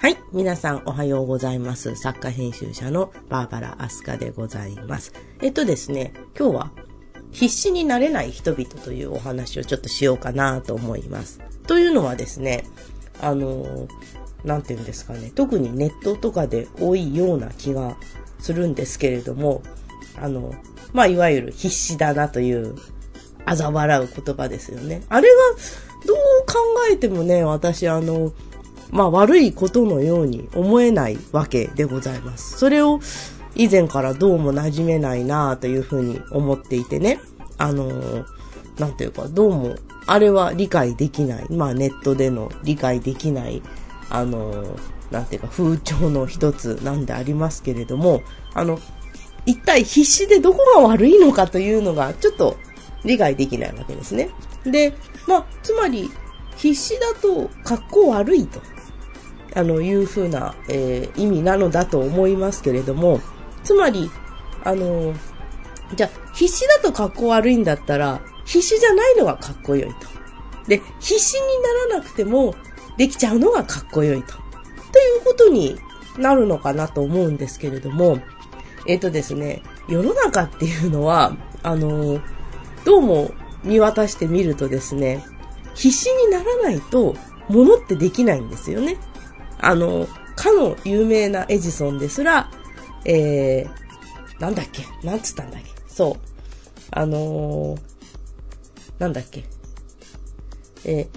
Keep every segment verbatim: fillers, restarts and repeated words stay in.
はい。皆さんおはようございます。作家編集者のバーバラ・アスカでございます。えっとですね、今日は必死になれない人々というお話をちょっとしようかなと思います。というのはですね、あの、なんていうんですかね、特にネットとかで多いような気がするんですけれども、あの、まあ、いわゆる必死だなという嘲笑う言葉ですよね。あれがどう考えてもね、私あの、まあ悪いことのように思えないわけでございます。それを以前からどうも馴染めないなというふうに思っていてね、あのー、なんていうかどうもあれは理解できない、まあネットでの理解できない、あのー、なんていうか風潮の一つなんでありますけれども、あの、一体必死でどこが悪いのかというのがちょっと理解できないわけですね。で、まあ、つまり必死だと格好悪いと。あの、いうふうな、えー、意味なのだと思いますけれども、つまり、あの、じゃあ、必死だと格好悪いんだったら、必死じゃないのが格好良いと。で、必死にならなくても、できちゃうのが格好良いと。ということになるのかなと思うんですけれども、えっとですね、世の中っていうのは、あの、どうも見渡してみるとですね、必死にならないと、物ってできないんですよね。あの、かの有名なエジソンですら、えー、なんだっけなんつったんだっけそう。あのー、なんだっけえ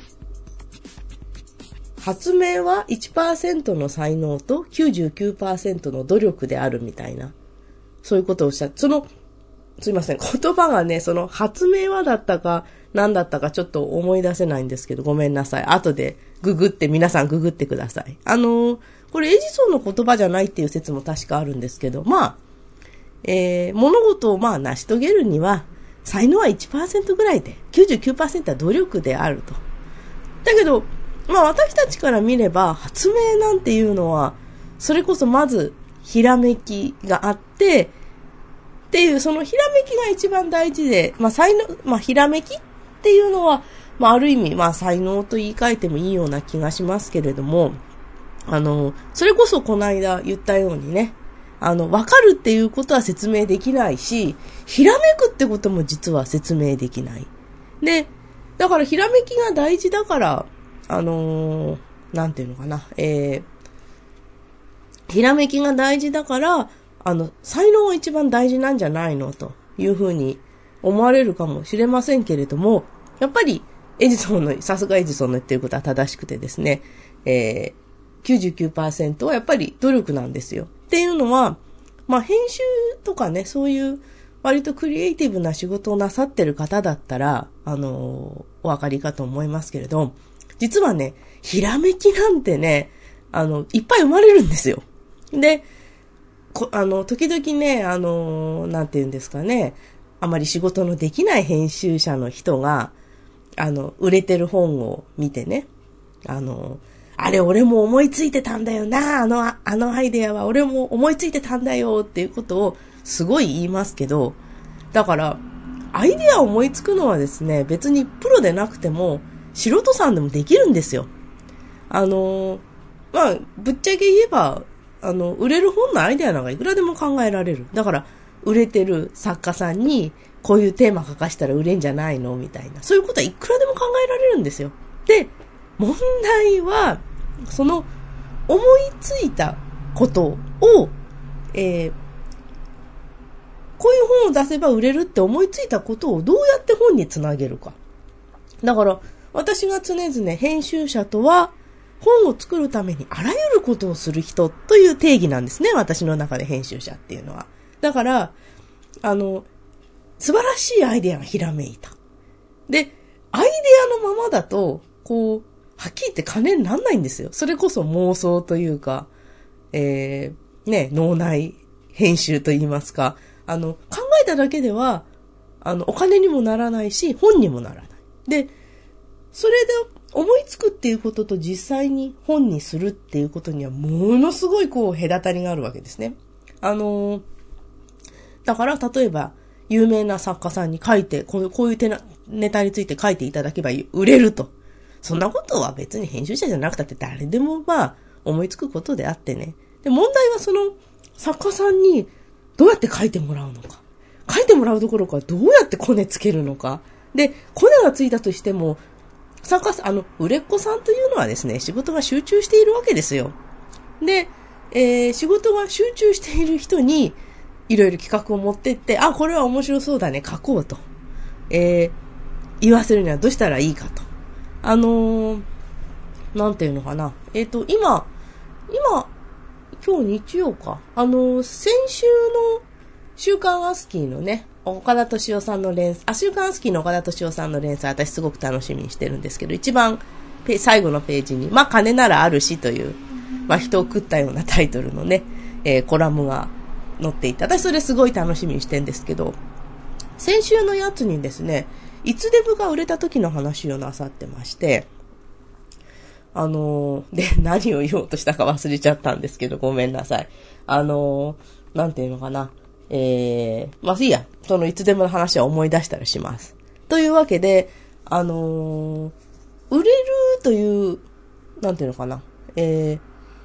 ー、発明は いちパーセント の才能と きゅうじゅうきゅうパーセント の努力であるみたいな、そういうことをおっしゃって、その、すいません、言葉がね、その発明はだったか、何だったかちょっと思い出せないんですけど、ごめんなさい。後でググって、皆さんググってください。あのー、これエジソンの言葉じゃないっていう説も確かあるんですけど、まあ、えー、物事をまあ成し遂げるには、才能は いちパーセント ぐらいで、きゅうじゅうきゅうパーセント は努力であると。だけど、まあ私たちから見れば、発明なんていうのは、それこそまず、ひらめきがあって、っていう、そのひらめきが一番大事で、まあ才能、まあひらめきっていうのは、まあある意味、まあ才能と言い換えてもいいような気がしますけれども、あの、それこそこの間言ったようにね、あの、わかるっていうことは説明できないし、ひらめくってことも実は説明できない。で、だからひらめきが大事だから、あのー、なんていうのかな、えー、ひらめきが大事だから、あの、才能が一番大事なんじゃないのというふうに思われるかもしれませんけれども、やっぱりエジソンの、さすがエジソンの言ってることは正しくてですね、えー、きゅうじゅうきゅうパーセント はやっぱり努力なんですよ。っていうのは、まあ編集とかね、そういう割とクリエイティブな仕事をなさってる方だったら、あのー、お分かりかと思いますけれど、実はね、ひらめきなんてね、あの、いっぱい生まれるんですよ。で、こあの、時々ね、あの、なんて言うんですかね、あまり仕事のできない編集者の人が、あの、売れてる本を見てね、あの、あれ俺も思いついてたんだよな、あの、あのアイデアは俺も思いついてたんだよっていうことをすごい言いますけど、だから、アイデアを思いつくのはですね、別にプロでなくても、素人さんでもできるんですよ。あの、まあ、ぶっちゃけ言えば、あの、売れる本のアイデアなんかいくらでも考えられる。だから、売れてる作家さんに、こういうテーマ書かしたら売れんじゃないのみたいな。そういうことはいくらでも考えられるんですよ。で、問題は、その、思いついたことを、えー、こういう本を出せば売れるって思いついたことをどうやって本につなげるか。だから、私が常々編集者とは、本を作るためにあらゆることをする人という定義なんですね。私の中で編集者っていうのは。だから、あの、素晴らしいアイデアがひらめいた。で、アイデアのままだと、こう、はっきり言って金にならないんですよ。それこそ妄想というか、えー、ね、脳内編集と言いますか、あの、考えただけでは、あの、お金にもならないし、本にもならない。で、それで思いつくっていうことと実際に本にするっていうことにはものすごいこう隔たりがあるわけですね。あのー、だから例えば有名な作家さんに書いて、こういう、こういうネタについて書いていただけば売れると。そんなことは別に編集者じゃなくたって誰でもまあ思いつくことであってね。で、問題はその作家さんにどうやって書いてもらうのか。書いてもらうどころかどうやってコネつけるのか。で、コネがついたとしても、作家さん、あの、売れっ子さんというのはですね、仕事が集中しているわけですよ。で、えー、仕事が集中している人に、いろいろ企画を持ってって、あ、これは面白そうだね、書こうと。えー、言わせるにはどうしたらいいかと。あのー、なんていうのかな。えっと、今、今、今日日曜か。あのー、先週の週刊アスキーのね、岡田敏夫さんの連載、あ、週刊アスキーの岡田敏夫さんの連載、私すごく楽しみにしてるんですけど、一番ペ最後のページに、まあ、金ならあるしという、まあ、人を食ったようなタイトルのね、えー、コラムが載っていて、私それすごい楽しみにしてるんですけど、先週のやつにですね、いつデブが売れた時の話をなさってまして、あのー、で、何を言おうとしたか忘れちゃったんですけど、ごめんなさい。あのー、なんていうのかな。えー、まあ、いいや、そのいつでもの話は思い出したらします。というわけで、あのー、売れるという、なんていうのかな。え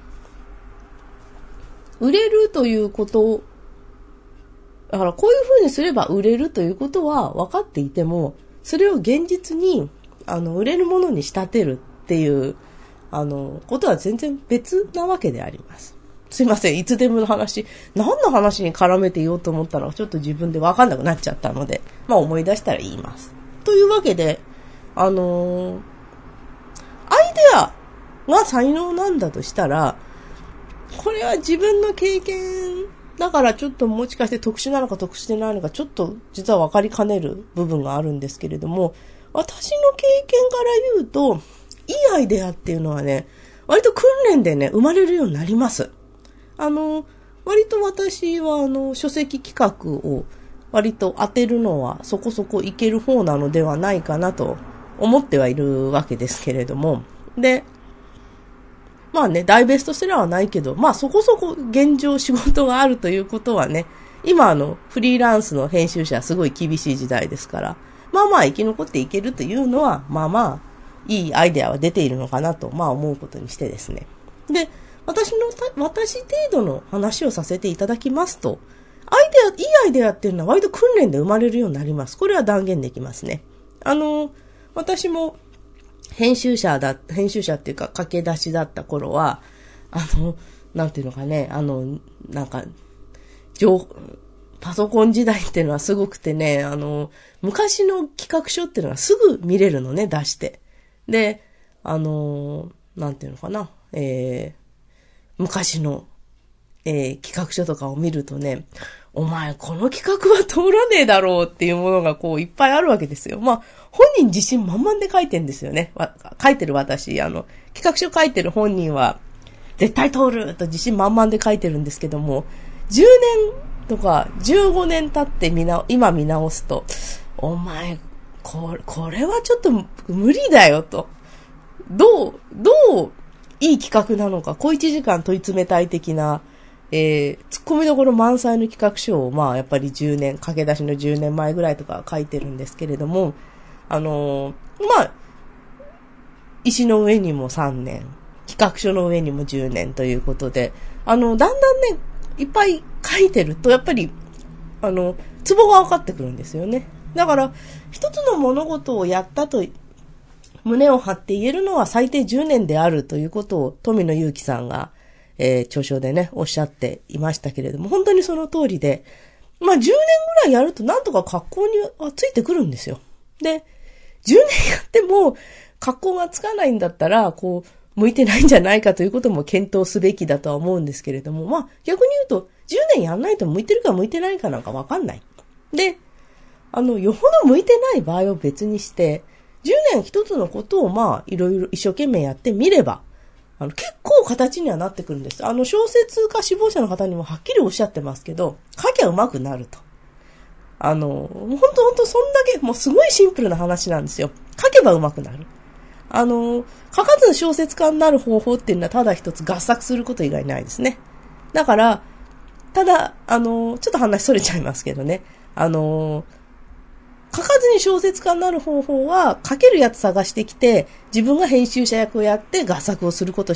ー、売れるということを、だからこういう風にすれば売れるということは分かっていても、それを現実に、あの、売れるものに仕立てるっていう、あの、ことは全然別なわけであります。すいません、いつでもの話、何の話に絡めて言おうと思ったら、ちょっと自分で分かんなくなっちゃったので、まあ思い出したら言います。というわけで、あのー、アイデアが才能なんだとしたら、これは自分の経験だからちょっともしかして特殊なのか特殊でないのかちょっと実は分かりかねる部分があるんですけれども、私の経験から言うと、いいアイデアっていうのはね、割と訓練でね、生まれるようになります。あの、割と私はあの、書籍企画を割と当てるのはそこそこいける方なのではないかなと思ってはいるわけですけれども、で、まあね、大ベストセラーはないけど、まあそこそこ現状仕事があるということはね、今あの、フリーランスの編集者はすごい厳しい時代ですから、まあまあ生き残っていけるというのは、まあまあ、いいアイデアは出ているのかなと、まあ思うことにしてですね。で、私の、私程度の話をさせていただきますと、アイデア、いいアイデアっていうのは割と訓練で生まれるようになります。これは断言できますね。あの、私も編集者だ、編集者っていうか駆け出しだった頃は、あの、なんていうのかね、あの、なんか、情、パソコン時代っていうのはすごくてね、あの、昔の企画書っていうのはすぐ見れるのね、出して。で、あの、なんていうのかな、えー、昔の、えー、企画書とかを見るとね、お前この企画は通らねえだろうっていうものがこういっぱいあるわけですよ。まあ、本人自信満々で書いてるんですよね。書いてる私、あの、企画書書いてる本人は、絶対通ると自信満々で書いてるんですけども、じゅうねんとかじゅうごねん経ってみな、今見直すと、お前、これ、これはちょっと無理だよと。どう、どういい企画なのか、小一時間問い詰めたい的な、えー、突っ込みどころ満載の企画書を、まあやっぱりじゅうねん、駆け出しのじゅうねんまえぐらいとか書いてるんですけれども、あのー、まあ、石の上にもさんねん、企画書の上にもじゅうねんということで、あの、だんだんね、いっぱい書いてると、やっぱり、あの、ツボが分かってくるんですよね。だから、一つの物事をやったと、胸を張って言えるのは最低じゅうねんであるということを、富野祐樹さんが、えー、著書でね、おっしゃっていましたけれども、本当にその通りで、まあじゅうねんぐらいやるとなんとか格好にはついてくるんですよ。で、じゅうねんやっても格好がつかないんだったら、こう、向いてないんじゃないかということも検討すべきだとは思うんですけれども、まあ逆に言うと、じゅうねんやんないと向いてるか向いてないかなんかわかんない。で、あの、よほど向いてない場合を別にして、じゅうねん一つのことをまあいろいろ一生懸命やってみれば、あの、結構形にはなってくるんです。あの、小説家志望者の方にもはっきりおっしゃってますけど、書きゃ上手くなると。あの、ほんとほんとそんだけ、もうすごいシンプルな話なんですよ。書けば上手くなる。あの、書かず小説家になる方法っていうのはただ一つ合作すること以外ないですね。だから、ただ、あの、ちょっと話それちゃいますけどね。あの、書かずに小説家になる方法は、書けるやつ探してきて、自分が編集者役をやって合作をすることしか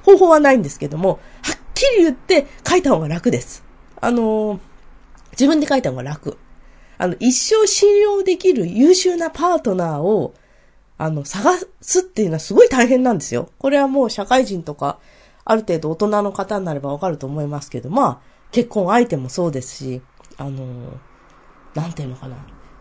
方法はないんですけども、はっきり言って書いた方が楽です。あのー、自分で書いた方が楽。あの、一生信用できる優秀なパートナーを、あの、探すっていうのはすごい大変なんですよ。これはもう社会人とか、ある程度大人の方になればわかると思いますけど、まあ、結婚相手もそうですし、あのー、なんていうのかな。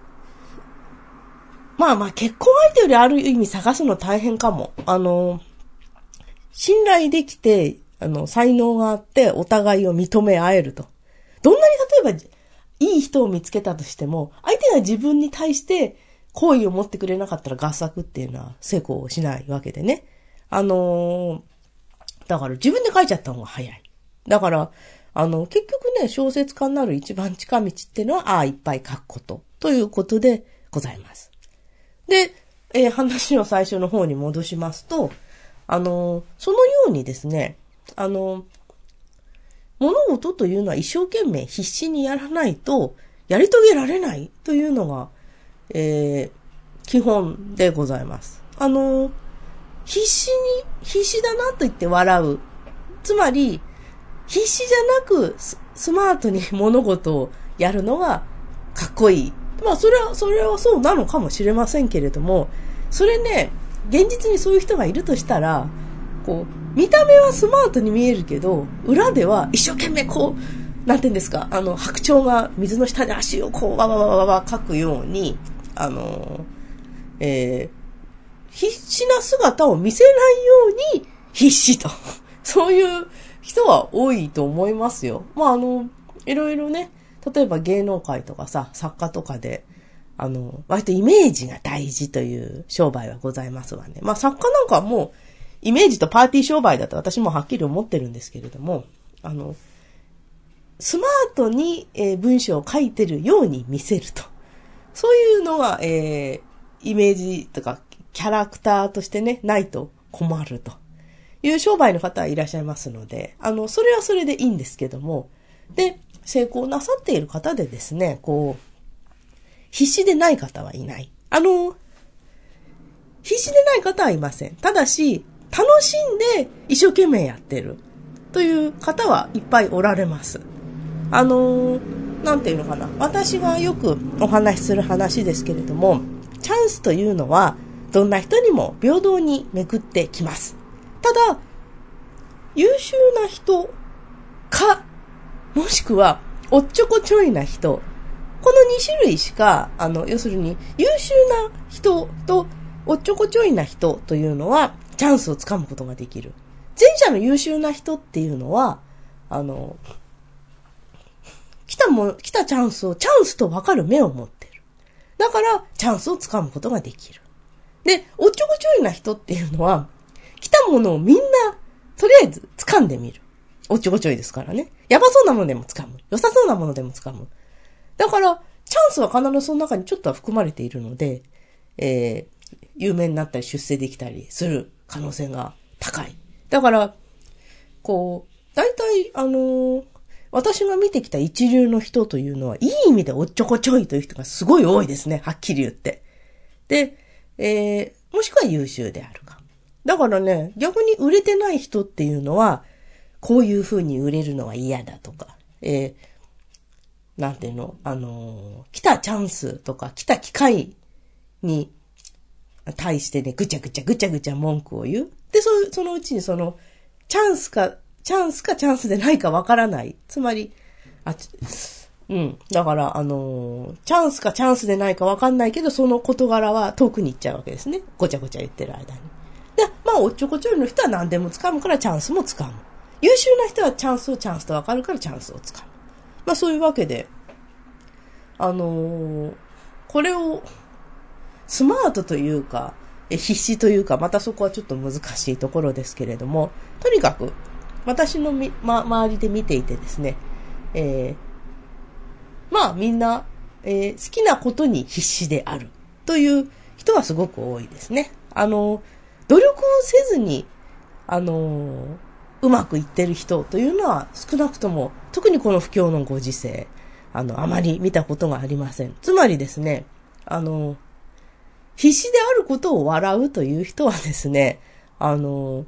まあまあ、結婚相手よりある意味探すの大変かも。あのー、信頼できて、あの、才能があってお互いを認め合えると。どんなに例えば、いい人を見つけたとしても、相手が自分に対して好意を持ってくれなかったら合作っていうのは成功しないわけでね。あのー、だから自分で書いちゃった方が早い。だから、あの、結局ね、小説家になる一番近道っていうのは、ああ、いっぱい書くこと、ということでございます。で、えー、話を最初の方に戻しますと、あの、そのようにですね、あの、物事というのは一生懸命必死にやらないとやり遂げられないというのが、えー、基本でございます。あの、必死に、必死だなと言って笑う。つまり、必死じゃなくス、スマートに物事をやるのがかっこいい。まあ、それは、それはそうなのかもしれませんけれども、それね、現実にそういう人がいるとしたら、こう、見た目はスマートに見えるけど、裏では一生懸命こう、なんて言うんですか、あの、白鳥が水の下で足をこう、わわわわわ書くように、あの、えー、必死な姿を見せないように必死と。そういう人は多いと思いますよ。まあ、あの、いろいろね、例えば芸能界とかさ、作家とかで、あの、割とイメージが大事という商売はございますわね。まあ、作家なんかはもう、イメージとパーティー商売だと私もはっきり思ってるんですけれども、あの、スマートに、えー、文章を書いてるように見せると。そういうのが、えー、イメージとかキャラクターとしてね、ないと困るという商売の方はいらっしゃいますので、あの、それはそれでいいんですけども、で、成功なさっている方でですね、こう、必死でない方はいない。あの、必死でない方はいません。ただし、楽しんで一生懸命やってるという方はいっぱいおられます。あのー、なんていうのかな。私がよくお話しする話ですけれども、チャンスというのはどんな人にも平等に巡ってきます。ただ、優秀な人か、もしくはおっちょこちょいな人、このに種類しか、あの、要するに優秀な人とおっちょこちょいな人というのはチャンスをつかむことができる。前者の優秀な人っていうのは、あの、来たも、来たチャンスをチャンスと分かる目を持っている。だから、チャンスをつかむことができる。で、おっちょこちょいな人っていうのは、来たものをみんな、とりあえず掴んでみる。おっちょこちょいですからね。やばそうなものでも掴む。良さそうなものでも掴む。だから、チャンスは必ずその中にちょっとは含まれているので、えー、有名になったり出世できたりする可能性が高い。だから、こう、大体、あのー、私が見てきた一流の人というのは、いい意味でおっちょこちょいという人がすごい多いですね。はっきり言って。で、えー、もしくは優秀であるか。だからね、逆に売れてない人っていうのは、こういう風に売れるのは嫌だとか、えー、なんていうの、あのー、来たチャンスとか、来た機会に対してね、ぐちゃぐちゃぐちゃぐちゃ文句を言う。で、そ、そのうちにその、チャンスか、チャンスかチャンスでないかわからない。つまり、あ、うん。だから、あのー、チャンスかチャンスでないかわかんないけど、その事柄は遠くに行っちゃうわけですね。ごちゃごちゃ言ってる間に。で、まあ、おっちょこちょいの人は何でも掴むからチャンスも掴む。優秀な人はチャンスをチャンスとわかるからチャンスを掴む。まあ、そういうわけで、あのー、これを、スマートというか、え必死というか、またそこはちょっと難しいところですけれども、とにかく、私のみ、ま、周りで見ていてですね、えー、まあみんな、えー、好きなことに必死であるという人はすごく多いですね。あの、努力をせずに、あの、うまくいってる人というのは少なくとも、特にこの不況のご時世、あの、あまり見たことがありません。つまりですね、あの、必死であることを笑うという人はですね、あの、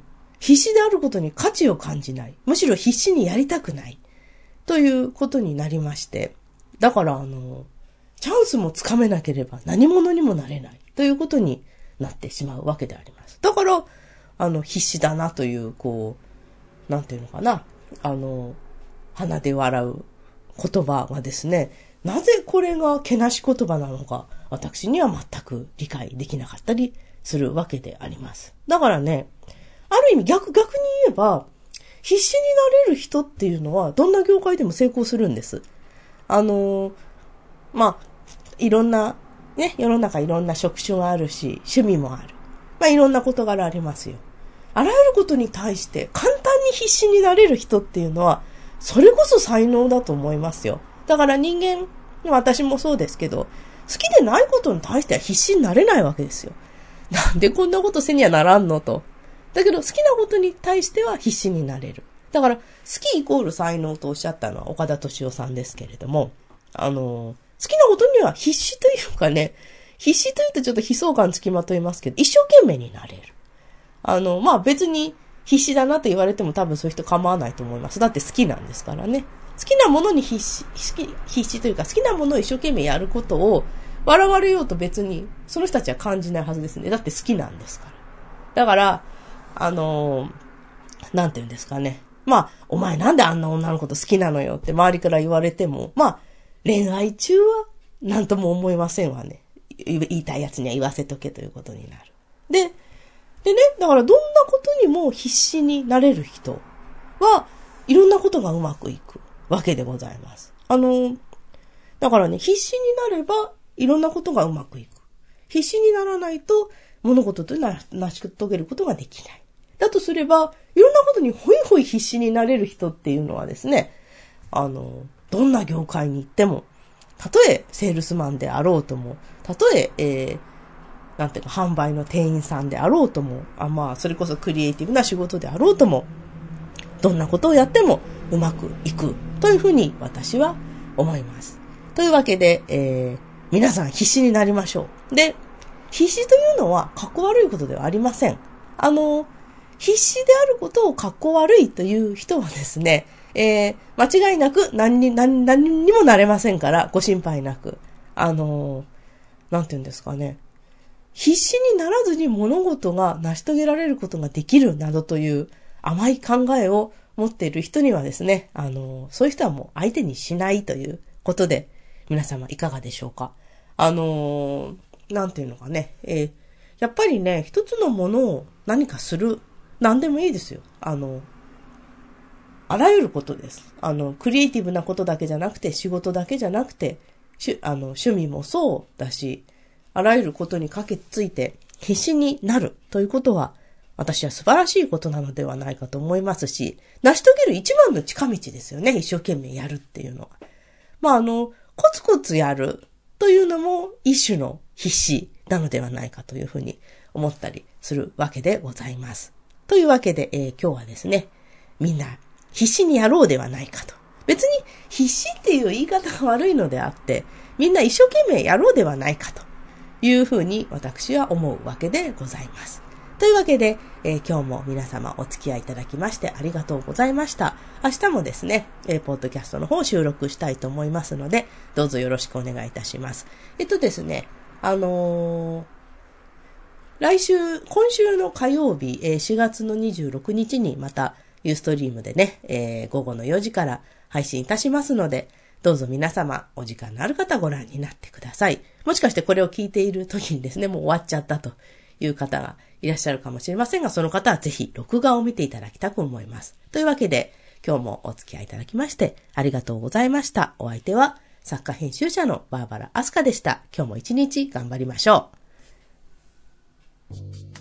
必死であることに価値を感じない。むしろ必死にやりたくない。ということになりまして。だからあの、チャンスもつかめなければ何者にもなれない。ということになってしまうわけであります。だから、あの、必死だなという、こう、なんていうのかな。あの、鼻で笑う言葉はですね、なぜこれがけなし言葉なのか、私には全く理解できなかったりするわけであります。だからね、ある意味逆、逆に言えば、必死になれる人っていうのは、どんな業界でも成功するんです。あの、まあ、いろんな、ね、世の中いろんな職種があるし、趣味もある。まあ、いろんな事柄ありますよ。あらゆることに対して簡単に必死になれる人っていうのは、それこそ才能だと思いますよ。だから人間、私もそうですけど、好きでないことに対しては必死になれないわけですよ。なんでこんなことせにはならんのと。だけど好きなことに対しては必死になれる。だから好きイコール才能とおっしゃったのは岡田敏夫さんですけれども、あの、好きなことには必死というかね、必死というとちょっと悲壮感つきまといますけど、一生懸命になれる。あの、まあ、別に必死だなと言われても多分そういう人構わないと思います。だって好きなんですからね。好きなものに必死、好き、必死というか好きなものを一生懸命やることを笑われようと別にその人たちは感じないはずですね。だって好きなんですから。だから、あの、なんて言うんですかね。まあ、お前なんであんな女の子と好きなのよって周りから言われても、まあ、恋愛中はなんとも思いませんわね。言いたいやつには言わせとけということになる。で、でね、だからどんなことにも必死になれる人はいろんなことがうまくいくわけでございます。あの、だからね、必死になればいろんなことがうまくいく。必死にならないと物事というのは成し遂げることができない。だとすれば、いろんなことにホイホイ必死になれる人っていうのはですね、あの、どんな業界に行っても、たとえセールスマンであろうとも、たとえ、えー、なんていうか販売の店員さんであろうとも、あまあそれこそクリエイティブな仕事であろうとも、どんなことをやってもうまくいくというふうに私は思います。というわけで、えー、皆さん必死になりましょう。で、必死というのはかっこ悪いことではありません。あの、必死であることをかっこ悪いという人はですね、えー、間違いなく何に、何、何にもなれませんからご心配なく。あの、なんて言うんですかね。必死にならずに物事が成し遂げられることができるなどという甘い考えを持っている人にはですね、あの、そういう人はもう相手にしないということで、皆様いかがでしょうか。あの、なんていうのかね、えー、やっぱりね、一つのものを何かする、何でもいいですよ。あの、あらゆることです。あの、クリエイティブなことだけじゃなくて、仕事だけじゃなくて、しあの趣味もそうだし、あらゆることにかけついて必死になるということは、私は素晴らしいことなのではないかと思いますし、成し遂げる一番の近道ですよね。一生懸命やるっていうのは。まあ、あの、コツコツやるというのも一種の必死なのではないかというふうに思ったりするわけでございます。というわけで、えー、今日はですね、みんな必死にやろうではないかと。別に必死っていう言い方が悪いのであって、みんな一生懸命やろうではないかというふうに私は思うわけでございます。というわけで、えー、今日も皆様お付き合いいただきましてありがとうございました。明日もですね、えー、ポッドキャストの方を収録したいと思いますので、どうぞよろしくお願いいたします。えっとですね、あのー、来週、今週の火曜日、えー、しがつのにじゅうろくにちにまたユーストリームでね、えー、午後のよじから配信いたしますので、どうぞ皆様お時間のある方ご覧になってください。もしかしてこれを聞いている時にですね、もう終わっちゃったという方がいらっしゃるかもしれませんが、その方はぜひ録画を見ていただきたく思います。というわけで、今日もお付き合いいただきましてありがとうございました。お相手は作家編集者のバーバラ・アスカでした。今日も一日頑張りましょう。